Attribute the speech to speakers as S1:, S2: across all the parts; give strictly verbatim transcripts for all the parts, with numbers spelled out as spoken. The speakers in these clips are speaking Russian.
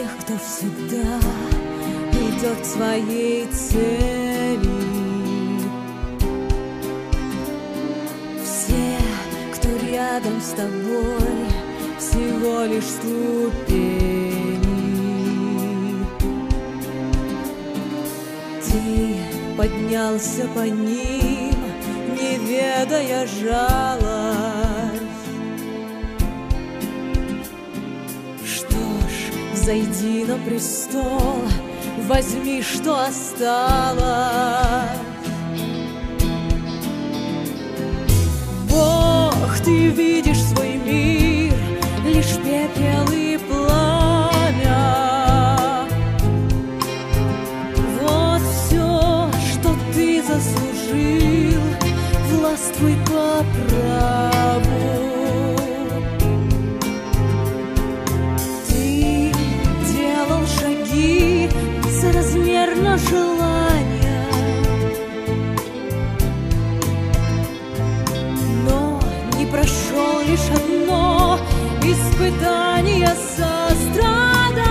S1: тех, кто всегда идет к своей цели. Все, кто рядом с тобой, всего лишь ступени. Ты поднялся по ним, не ведая жалость. Что ж, взойди на престол, возьми, что осталось. Бог, ты видишь свой мир, лишь пепел и пламя. Вот все, что ты заслужил, властвуй по праву. Ты делал шаги соразмерно желания, но не прошел лишь одно испытание сострадания.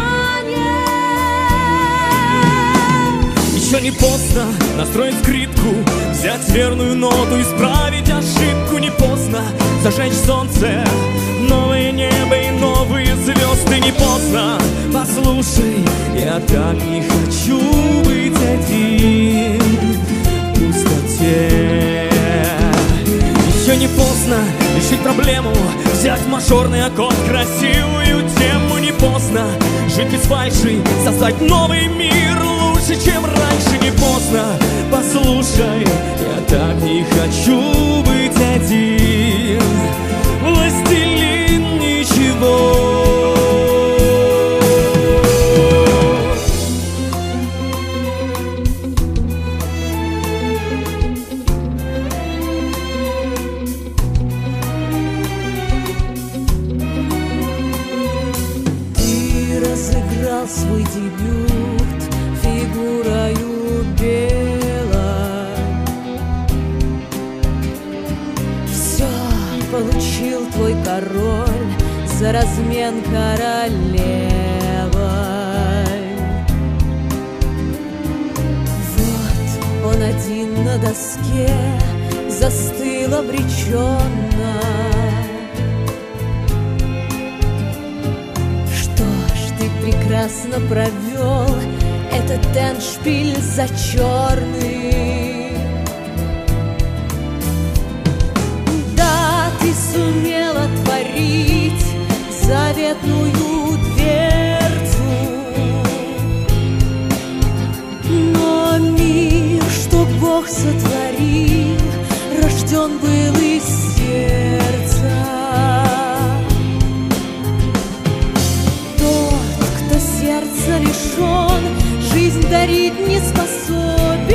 S2: Еще не поздно настроить скрипку, взять верную ноту, исправить ошибку. Не поздно зажечь солнце, новое небо и новые звезды. Не поздно, послушай, я так не хочу быть один в пустоте. Еще не поздно решить проблему, взять мажорный аккорд, красивую тему. Не поздно жить без фальши, создать новый мир лучше, чем раньше. Не поздно, послушай, я так не хочу быть один, властелин ничего.
S1: Разыграл свой дебют фигурою белой. Все получил твой король за размен королевой. Вот он один на доске застыл обреченно. Прекрасно провел этот эндшпиль зачерный. Да, ты сумел отворить заветную дверцу, но мир, что Бог сотворил, рожден был из сердца. Сердце лишен, жизнь дарить не способен.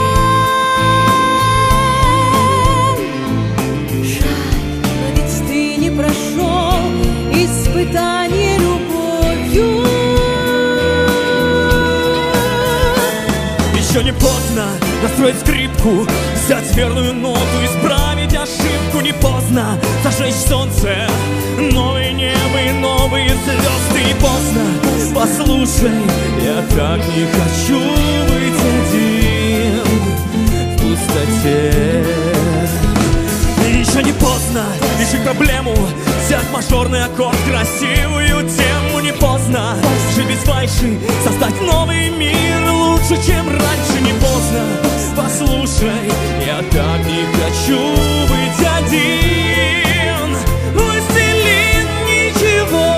S1: Жаль, но ведь ты не прошел испытание любовью.
S2: Еще не поздно настроить скрипку, взять верную ноту, исправить ошибку. Не поздно зажечь солнце, новое небо и новые звезды. Не поздно, послушай, я так не хочу быть один в пустоте. Еще не поздно решить проблему, взять мажорный аккорд, красивую тему. Не поздно жить без фальши, создать новый мир лучше, чем раньше. Не поздно, послушай, я так не хочу быть один, властелин ничего.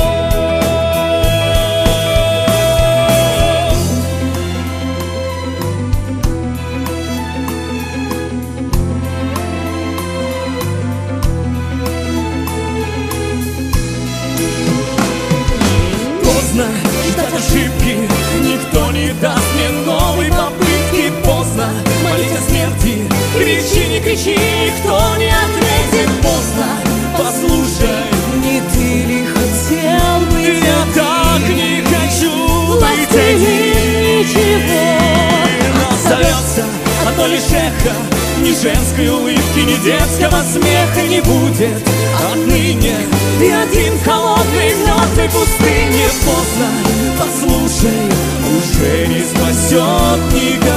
S2: Ждать ошибки, никто не даст мне новой попытки. Поздно молить о смерти, кричи, не кричи, никто не ответит. Поздно, послушай,
S1: не ты ли хотел быть?
S2: Я так не хочу быть один.
S1: Ничего
S2: но остается одно лишь эхо Ни женской улыбки, ни детского смеха не будет отныне. Ты один холодный в мертвой пустыне. Поздно, послушай, уже не спасет никого.